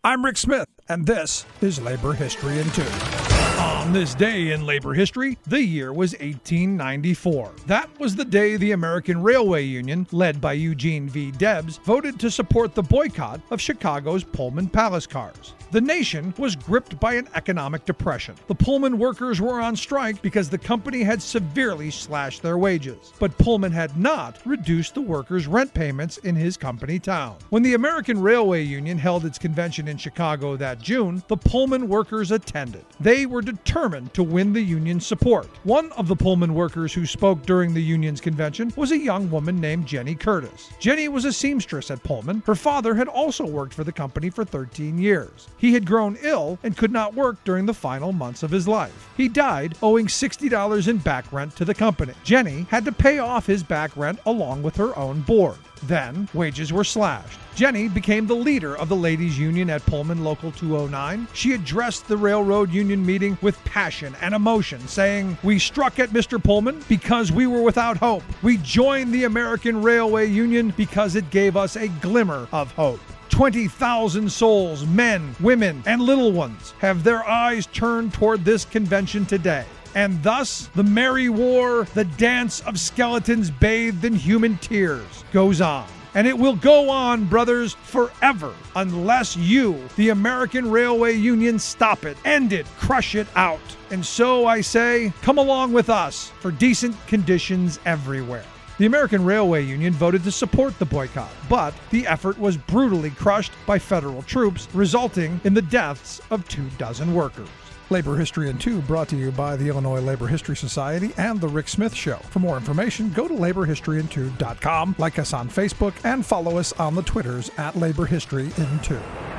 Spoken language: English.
I'm Rick Smith, and this is Labor History in 2. On this day in labor history, the year was 1894. That was the day the American Railway Union, led by Eugene V. Debs, voted to support the boycott of Chicago's Pullman Palace cars. The nation was gripped by an economic depression. The Pullman workers were on strike because the company had severely slashed their wages. But Pullman had not reduced the workers' rent payments in his company town. When the American Railway Union held its convention in Chicago that June, the Pullman workers attended. They were determined to win the union's support. One of the Pullman workers who spoke during the union's convention was a young woman named Jenny Curtis. Jenny was a seamstress at Pullman. Her father had also worked for the company for 13 years. He had grown ill and could not work during the final months of his life. He died owing $60 in back rent to the company. Jenny had to pay off his back rent along with her own board. Then, wages were slashed. Jenny became the leader of the ladies' union at Pullman Local 209. She addressed the railroad union meeting with passion and emotion, saying, "We struck at Mr. Pullman because we were without hope. We joined the American Railway Union because it gave us a glimmer of hope." 20,000 souls, men, women, and little ones, have their eyes turned toward this convention today. And thus, the merry war, the dance of skeletons bathed in human tears, goes on. And it will go on, brothers, forever, unless you, the American Railway Union, stop it, end it, crush it out. And so I say, come along with us for decent conditions everywhere. The American Railway Union voted to support the boycott, but the effort was brutally crushed by federal troops, resulting in the deaths of 24 workers. Labor History in 2 brought to you by the Illinois Labor History Society and The Rick Smith Show. For more information, go to laborhistoryin2.com, like us on Facebook, and follow us on the Twitters at Labor History in 2.